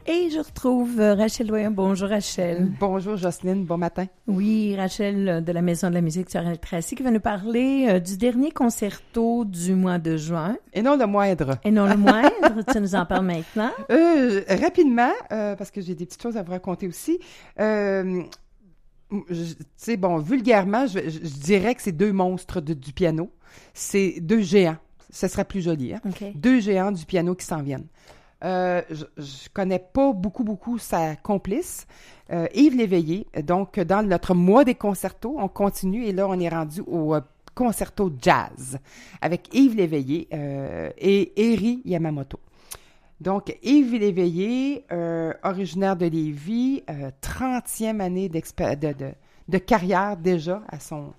Et je retrouve Rachel Doyon. Bonjour Rachel. Bonjour Jocelyne, bon matin. Oui, Rachel de la Maison de la musique Sorel-Tracy qui va nous parler du dernier concerto du mois de juin. Et non le moindre. Et non le moindre, tu nous en parles maintenant. Rapidement, parce que j'ai des petites choses à vous raconter aussi. Tu sais, bon, vulgairement, je dirais que c'est deux monstres du piano. C'est deux géants. Ce serait plus joli, hein? Okay. Deux géants du piano qui s'en viennent. Je connais pas beaucoup sa complice, Yves Léveillé. Donc, dans notre mois des concertos, on continue et là, on est rendu au concerto jazz avec Yves Léveillé et Eri Yamamoto. Donc, Yves Léveillé, originaire de Lévis, 30e année de carrière déjà à son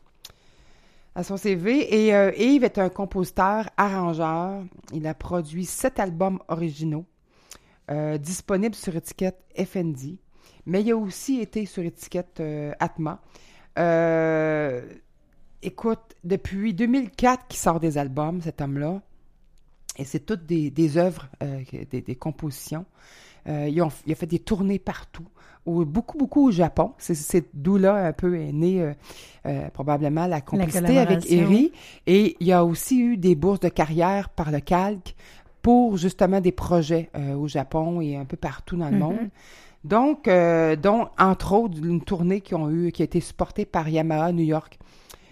CV. Et Yves est un compositeur, arrangeur. Il a produit 7 albums originaux disponibles sur étiquette FND. Mais il a aussi été sur étiquette Atma. Écoute, depuis 2004 qu'il sort des albums, cet homme-là. Et c'est toutes des œuvres, des compositions. Il a fait des tournées partout. Beaucoup au Japon. C'est d'où là un peu est née probablement la complicité avec Eri. Et il y a aussi eu des bourses de carrière par le Calque pour justement des projets au Japon et un peu partout dans le monde. Donc, entre autres, une tournée qui a été supportée par Yamaha New York.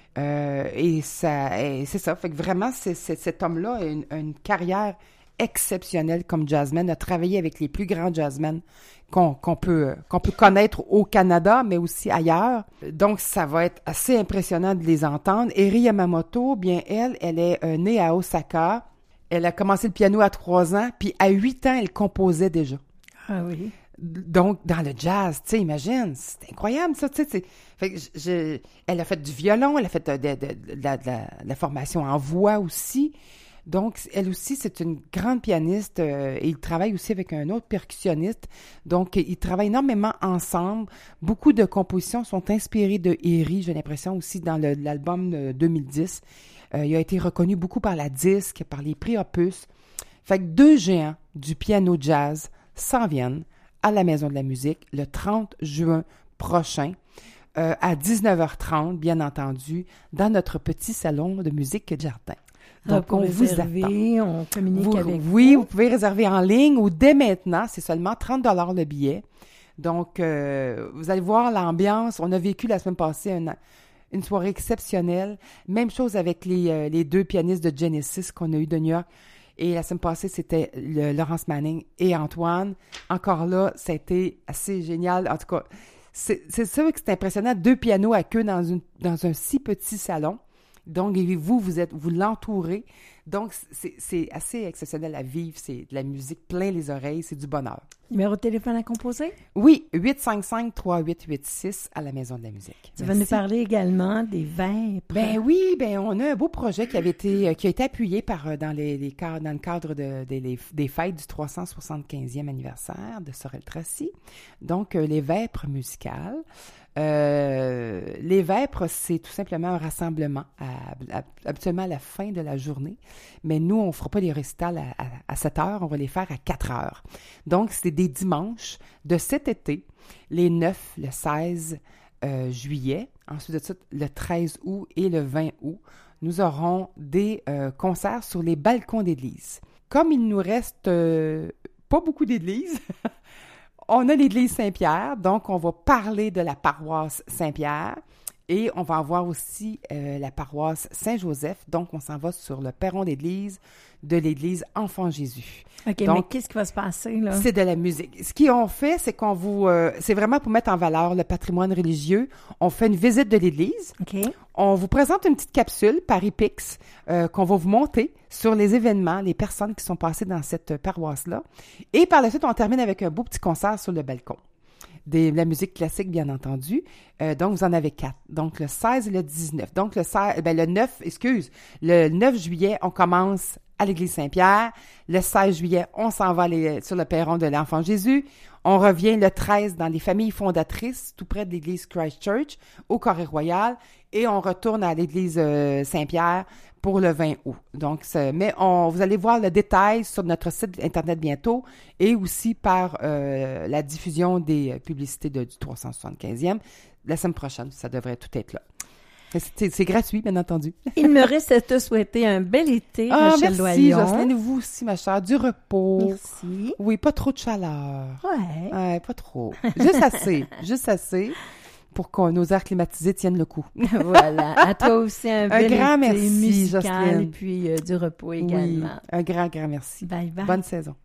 Et c'est ça. Fait que vraiment, cet homme-là a une carrière exceptionnelle comme jazzman, a travaillé avec les plus grands jazzmen qu'on peut connaître au Canada, mais aussi ailleurs. Donc, ça va être assez impressionnant de les entendre. Eri Yamamoto, bien elle est née à Osaka. Elle a commencé le piano à 3 ans, puis à 8 ans, elle composait déjà. Ah oui. Donc, dans le jazz, tu sais, imagine, c'est incroyable ça, tu sais. Fait que elle a fait du violon, elle a fait de la formation en voix aussi. Donc, elle aussi, c'est une grande pianiste et il travaille aussi avec un autre percussionniste. Donc, ils travaillent énormément ensemble. Beaucoup de compositions sont inspirées de Eri, j'ai l'impression aussi dans l'album 2010. Il a été reconnu beaucoup par la disque, par les prix Opus. Fait que deux géants du piano jazz s'en viennent à la Maison de la musique le 30 juin prochain à 19h30, bien entendu, dans notre petit salon de musique jardin. Donc, on vous attend. On communique avec vous. Oui, vous pouvez réserver en ligne ou dès maintenant, c'est seulement 30$ le billet. Donc, vous allez voir l'ambiance. On a vécu la semaine passée une soirée exceptionnelle. Même chose avec les deux pianistes de Genesis qu'on a eu de New York. Et la semaine passée, c'était Laurence Manning et Antoine. Encore là, ça a été assez génial. En tout cas, c'est sûr que c'est impressionnant. 2 pianos à queue dans un si petit salon. Donc, vous l'entourez. Donc, c'est assez exceptionnel à vivre. C'est de la musique plein les oreilles. C'est du bonheur. Numéro de téléphone à composer? Oui, 855-3886 à la Maison de la musique. Tu vas nous parler également des vêpres. Ben oui, on a un beau projet qui a été appuyé dans le cadre des fêtes du 375e anniversaire de Sorel-Tracy. Donc, les vêpres musicales. Les vêpres, c'est tout simplement un rassemblement habituellement à la fin de la journée. Mais nous, on ne fera pas les récitals à 7 heures, on va les faire à 4 heures. Donc, c'est des dimanches de cet été, les 9, le 16 juillet, ensuite de ça, le 13 août et le 20 août, nous aurons des concerts sur les balcons d'église. Comme il nous reste pas beaucoup d'églises, on a l'église Saint-Pierre, donc on va parler de la paroisse Saint-Pierre et on va avoir aussi la paroisse Saint-Joseph, donc on s'en va sur le perron d'église de l'église Enfant Jésus. OK, donc, mais qu'est-ce qui va se passer, là? C'est de la musique. Ce qu'on fait, c'est c'est vraiment pour mettre en valeur le patrimoine religieux. On fait une visite de l'église. OK. On vous présente une petite capsule Paris-Pix qu'on va vous monter sur les événements, les personnes qui sont passées dans cette paroisse-là. Et par la suite, on termine avec un beau petit concert sur le balcon. De la musique classique, bien entendu. Donc, vous en avez 4. Donc, le 16 et le 19. Donc, le 9 juillet, on commence à l'église Saint-Pierre. Le 16 juillet, on s'en va sur le perron de l'Enfant Jésus. On revient le 13 dans les familles fondatrices, tout près de l'église Christchurch, au Carré Royal. Et on retourne à l'église Saint-Pierre pour le 20 août. Donc, vous allez voir le détail sur notre site Internet bientôt et aussi par la diffusion des publicités du 375e. La semaine prochaine, ça devrait tout être là. C'est gratuit, bien entendu. Il me reste à te souhaiter un bel été, Rachel Doyon. Merci, Jocelyne. Vous aussi, ma chère. Du repos. Merci. Oui, pas trop de chaleur. Ouais. Ouais, pas trop. Juste assez pour que nos airs climatisés tiennent le coup. Voilà. À toi aussi, un bel grand été merci, musical Jocelyne. et puis du repos également. Oui, un grand merci. Bye bye. Bonne saison.